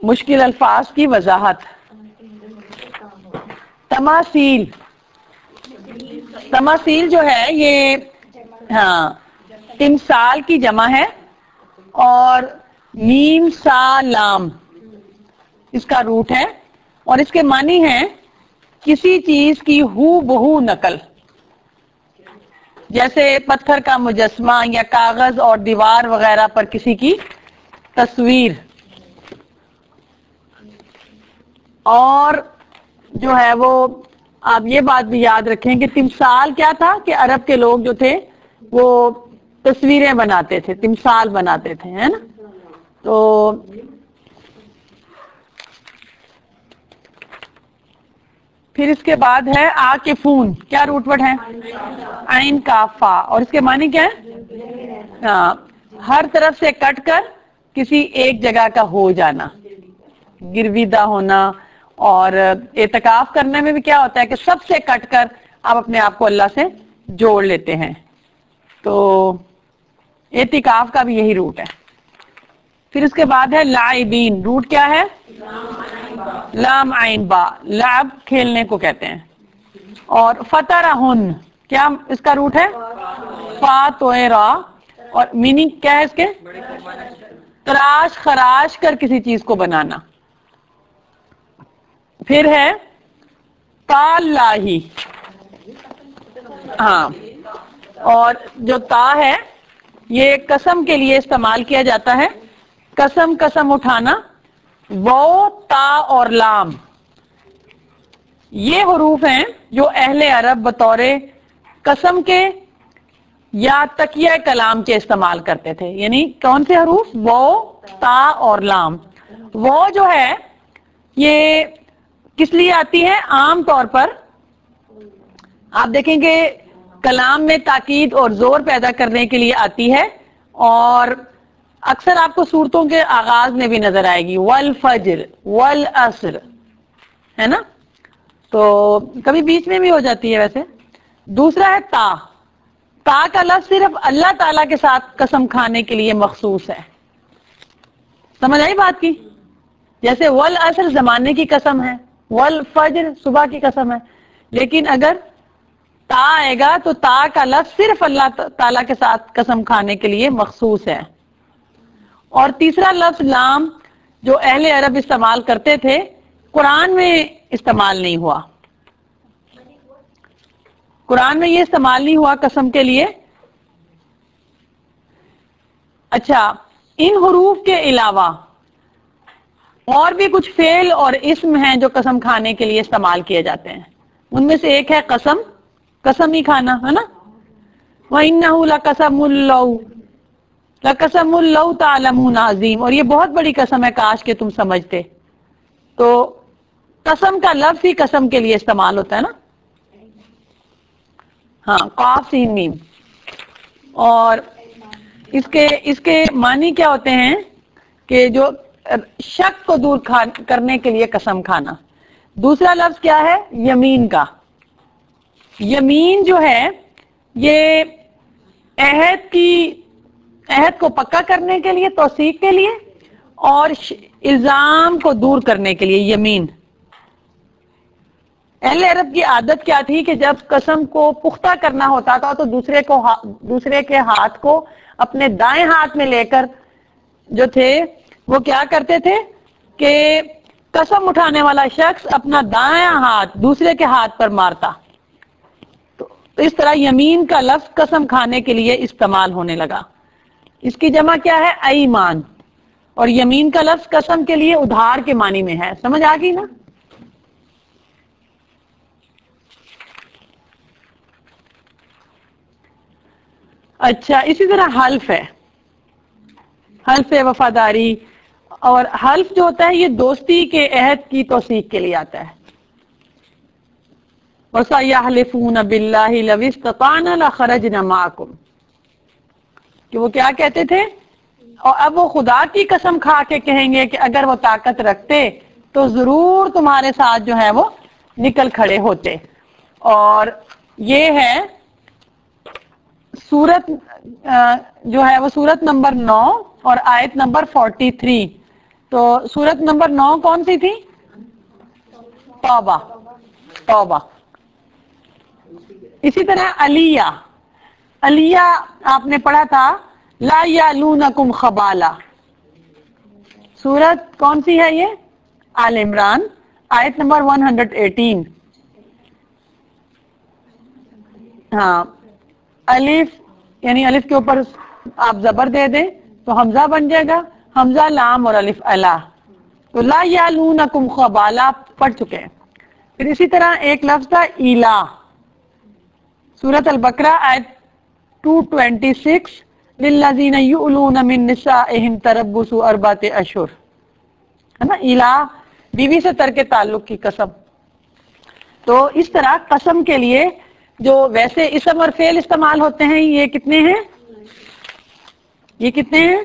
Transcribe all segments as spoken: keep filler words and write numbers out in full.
مشکل الفاظ کی وضاحت. تماثیل، تماثیل جو ہے یہ ہاں تمثال کی جمع ہے اور میم سا لام اس کا روٹ ہے اور اس کے معنی ہے کسی چیز کی ہو بہو نقل، جیسے پتھر کا مجسمہ یا کاغذ اور دیوار وغیرہ پر کسی کی تصویر. اور جو ہے وہ آپ یہ بات بھی یاد رکھیں کہ تمثال کیا تھا کہ عرب کے لوگ جو تھے وہ تصویریں بناتے تھے، تمثال بناتے تھے، ہے نا. تو پھر اس کے بعد ہے عاکفون، کیا روٹ ورڈ ہے؟ عین کافا، اور اس کے معنی کیا ہے؟ ہاں ہر طرف سے کٹ کر کسی ایک جگہ کا ہو جانا، گرویدہ ہونا. اور اعتکاف کرنے میں بھی کیا ہوتا ہے کہ سب سے کٹ کر آپ اپنے آپ کو اللہ سے جوڑ لیتے ہیں. تو اعتکاف کا بھی یہی روٹ ہے. پھر اس کے بعد ہے لاعبین، روٹ کیا ہے؟ لام عین با، لعب کھیلنے کو کہتے ہیں. اور فطرہن، کیا اس کا روٹ ہے؟ فا تو را، اور میننگ کیا ہے اس کے؟ تراش خراش کر کسی چیز کو بنانا. پھر ہے تاللہ، ہاں اور جو تا ہے یہ قسم کے لیے استعمال کیا جاتا ہے. قسم قسم اٹھانا، واو تا اور لام یہ حروف ہیں جو اہل عرب بطور قسم کے یا تکیہ کلام کے استعمال کرتے تھے. یعنی کون سے حروف؟ واو تا اور لام. واو جو ہے یہ کس لیے آتی ہے؟ عام طور پر آپ دیکھیں گے کلام میں تاکید اور زور پیدا کرنے کے لیے آتی ہے، اور اکثر آپ کو صورتوں کے آغاز میں بھی نظر آئے گی، والفجر والعصر، ہے نا. تو کبھی بیچ میں بھی ہو جاتی ہے ویسے. دوسرا ہے تا. تا کا لفظ صرف اللہ تعالی کے ساتھ قسم کھانے کے لیے مخصوص ہے. سمجھ آئی بات کی؟ جیسے والعصر زمانے کی قسم ہے، والفجر صبح کی قسم ہے. لیکن اگر تا آئے گا تو تا کا لفظ صرف اللہ تعالیٰ کے ساتھ قسم کھانے کے لیے مخصوص ہے. اور تیسرا لفظ لام جو اہل عرب استعمال کرتے تھے قرآن میں استعمال نہیں ہوا. قرآن میں یہ استعمال نہیں ہوا قسم کے لیے. اچھا، ان حروف کے علاوہ اور بھی کچھ فعل اور اسم ہیں جو قسم کھانے کے لیے استعمال کیے جاتے ہیں. ان میں سے ایک ہے قسم، قسم ہی کھانا، ہے نا. وَإِنَّهُ لَقَسَمٌ لَّوْ لَقَسَمٌ لَّوْ تَعْلَمُونَ عظیم، اور یہ بہت بڑی قسم ہے کاش کہ تم سمجھتے. تو قسم کا لفظ ہی قسم کے لیے استعمال ہوتا ہے نا. ہاں قاف سین میم. اور اس کے اس کے معنی کیا ہوتے ہیں کہ جو شک کو دور کرنے کے لیے قسم کھانا. دوسرا لفظ کیا ہے؟ یمین کا. یمین جو ہے یہ عہد کی عہد کو پکا کرنے کے لیے، توثیق کے لیے، اور الزام کو دور کرنے کے لیے یمین. اہل عرب کی عادت کیا تھی کہ جب قسم کو پختہ کرنا ہوتا تھا تو دوسرے کو دوسرے کے ہاتھ کو اپنے دائیں ہاتھ میں لے کر جو تھے وہ کیا کرتے تھے کہ قسم اٹھانے والا شخص اپنا دائیں ہاتھ دوسرے کے ہاتھ پر مارتا. تو اس طرح یمین کا لفظ قسم کھانے کے لیے استعمال ہونے لگا. اس کی جمع کیا ہے؟ ایمان. اور یمین کا لفظ قسم کے لیے ادھار کے معنی میں ہے. سمجھ آ گئی نا؟ اچھا، اسی طرح حلف ہے، حلف وفاداری. اور حلف جو ہوتا ہے یہ دوستی کے عہد کی توثیق کے لیے آتا ہے. وَسَيَحْلِفُونَ بِاللَّهِ لَوِ اسْتَطَعْنَا لَخَرَجْنَا مَعَكُمْ، کہ وہ کیا کہتے تھے؟ اور اب وہ خدا کی قسم کھا کے کہیں گے کہ اگر وہ طاقت رکھتے تو ضرور تمہارے ساتھ جو ہے وہ نکل کھڑے ہوتے. اور یہ ہے سورت جو ہے وہ سورت نمبر نو اور آیت نمبر فورٹی تھری. تو सूरत नंबर नौ कौन सी थी? तौबा, तौबा। इसी तरह अलिया, अलिया आपने पढ़ा था ला यालूनकुम खबाला। सूरत कौन सी है ये? आल इमरान, आयत नंबर एक सौ अठारह। हाँ, अलिफ यानी अलिफ के ऊपर आप जबर दे दें तो हमजा बन जाएगा, हमजा लाम और अलिफ अला। तो ला यालूनकुम खबाला पढ़ चुके हैं। फिर इसी तरह एक लफ्ज था इला, सूरत अल बकरा आयत दो सौ छब्बीस, लिल्लज़ीना युलूना मिन निसाइहिम तरब्बुसु अरबाते अशहुर, है ना। इला बीवी से तरके ताल्लुक की कसम। तो इस तरह कसम के लिए जो वैसे इसम और फेल इस्तेमाल होते हैं, ये कितने हैं? ये कितने हैं?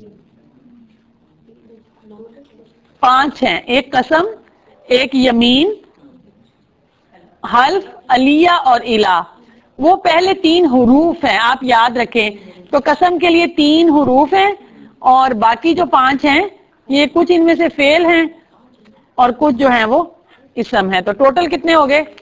पांच हैं। एक कसम, एक यमीन, हल्फ, अलिया और इला। वो पहले तीन हुरूफ हैं, आप याद रखें। तो कसम के लिए तीन हुरूफ हैं और बाकी जो पांच हैं ये कुछ इनमें से फेल हैं और कुछ जो हैं वो इसम है। तो टोटल कितने हो गए?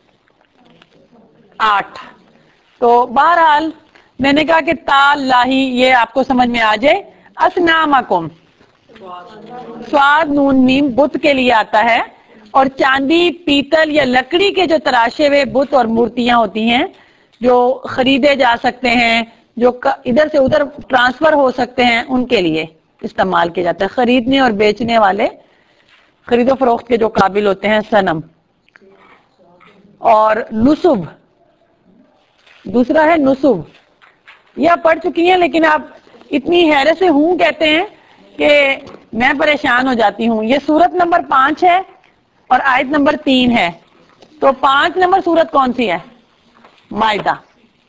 आठ। तो बहरहाल मैंने कहा कि ताल्लाही ये आपको समझ में आ जाए। असनामकुम, स्वाद नून मीम बुत के लिए आता है, और चांदी, पीतल या लकड़ी के जो तराशे हुए बुत और मूर्तियां होती हैं जो खरीदे जा सकते हैं, जो इधर से उधर ट्रांसफर हो सकते हैं, उनके लिए इस्तेमाल किया जाता है। खरीदने और बेचने वाले, खरीदो फरोख्त के जो काबिल होते हैं, सनम। और नुसुब, दूसरा है नुसुब। यह पढ़ चुकी हैं लेकिन आप इतनी हैरत से हूं कहते हैं कि मैं परेशान हो जाती हूं। ये सूरत नंबर पांच है और आयत नंबर तीन है। तो पांच नंबर सूरत कौन सी है? माइदा।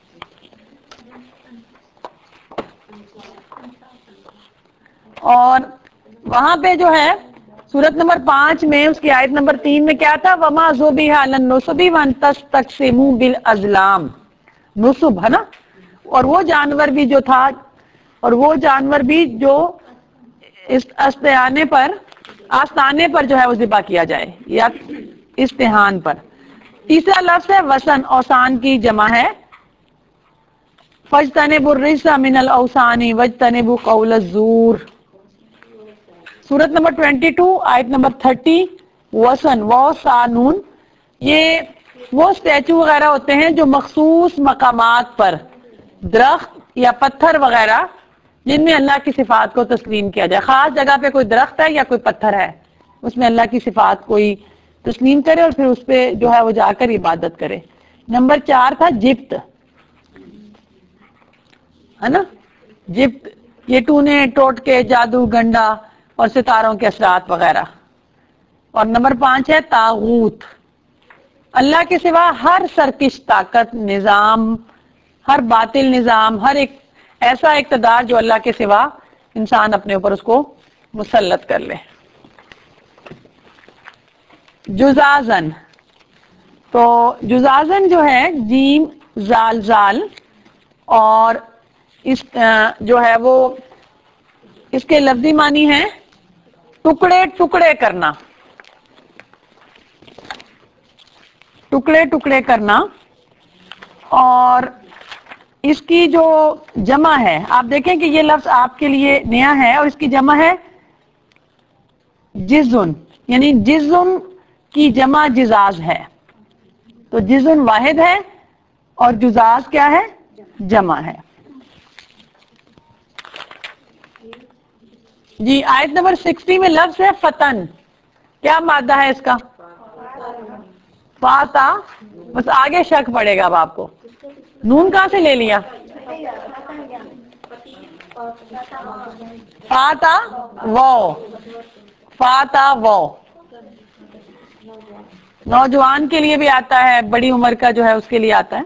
और वहां पे जो है सूरत नंबर पांच में उसकी आयत नंबर तीन में क्या था? वमा ज़ुबिहा अलन नुसबी वन तस्तक़सिमू बिल अज़लाम। नुसुब है ना। और वो जानवर भी जो था, और वो जानवर भी जो इस आस्ताने पर आस्ताने पर जो है वो ज़िबा किया जाए, या इस्तिहान पर। तीसरा लफ्ज है वसन, औसान की जमा है। फजतनिबु रिज्सा मिनल औसानी वजतनिबु कौल ज़ूर। सूरत नंबर बाईस आयत नंबर तीस, वसन व सानून। ये वो स्टैचू वगैरह होते हैं जो मखसूस मकामात पर, दरख्त या पत्थर वगैरह, जिनमें अल्लाह की सिफात को तस्लीम किया जाए। खास जगह पे कोई दरख्त है या कोई पत्थर है, उसमें अल्लाह की सिफात कोई तस्लीम करे और फिर उस पर जो है वो जाकर इबादत करे। नंबर चार था जिप्त, है ना। जिप्त ये टूने टोटके, जादू, गंडा और सितारों के असरात वगैरह। और नंबर पांच है तागूत, अल्लाह के सिवा हर सरकिश ताकत, निजाम, हर बातिल निजाम, हर एक ऐसा इक़्तिदार जो अल्लाह के सिवा इंसान अपने ऊपर उसको मुसल्लत कर ले। जुजाजन, तो जुजाजन जो है जीम जाल जाल, और इस जो है वो इसके लफ्जी मानी है टुकड़े टुकड़े करना, टुकड़े टुकड़े करना। और इसकी जो जमा है, आप देखें कि ये लफ्ज आपके लिए नया है, और इसकी जमा है जिजुन, यानी जिजुन की जमा जिजाज है। तो जिजुन वाहिद है और जुजाज क्या है? जमा है। जी आयत नंबर साठ में लफ्ज है फतन। क्या मादा है इसका? फाता। बस आगे शक पड़ेगा अब आपको। नून कहां से ले लिया? फाता वो, फाता वो। नौजवान के लिए भी आता है, बड़ी उम्र का जो है उसके लिए आता है।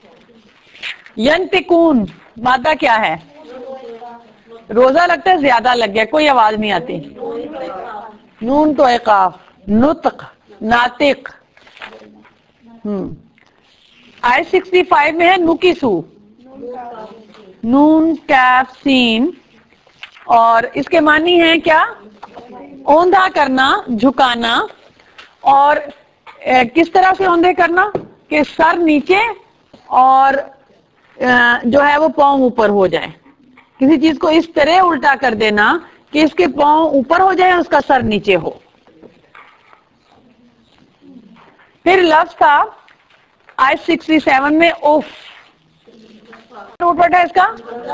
यंतिकून मादा क्या है? रोजा लगता है, ज्यादा लग गया, कोई आवाज नहीं आती। नून तो इकाफ, नुतक, नातिक। हम्म आयत पैंसठ में है नुकिसू, नून कैफ सीन اور اس کے معنی ہے کیا؟ اوندھا کرنا، جھکانا. اور کس طرح سے اوندھے کرنا کہ سر نیچے اور جو ہے وہ پاؤں اوپر ہو جائے. کسی چیز کو اس طرح الٹا کر دینا کہ اس کے پاؤں اوپر ہو جائے، اس کا سر نیچے ہو. پھر لفظ تھا آئی سکسٹی سیون میں اوف. ہے اس کا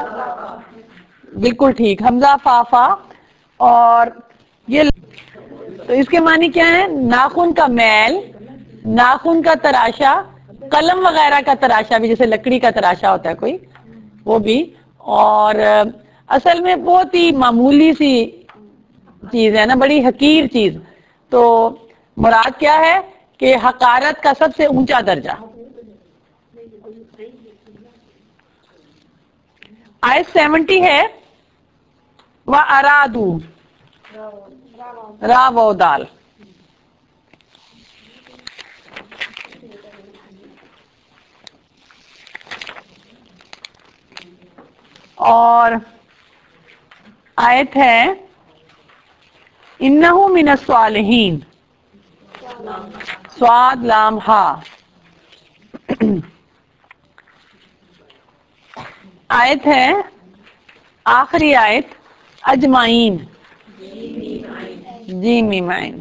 بالکل ٹھیک، حمزہ فافا. اور یہ تو اس کے معنی کیا ہے؟ ناخن کا میل، ناخن کا تراشا، قلم وغیرہ کا تراشا بھی، جیسے لکڑی کا تراشا ہوتا ہے کوئی، وہ بھی. اور اصل میں بہت ہی معمولی سی چیز ہے نا، بڑی حقیر چیز. تو مراد کیا ہے کہ حقارت کا سب سے اونچا درجہ. آیت سیونٹی ہے وہ ارادو را و دال. اور آیت ہے انہو من الصالحین، سواد لام ہا. آیت ہے آخری آیت اجمعین، جی میم عین.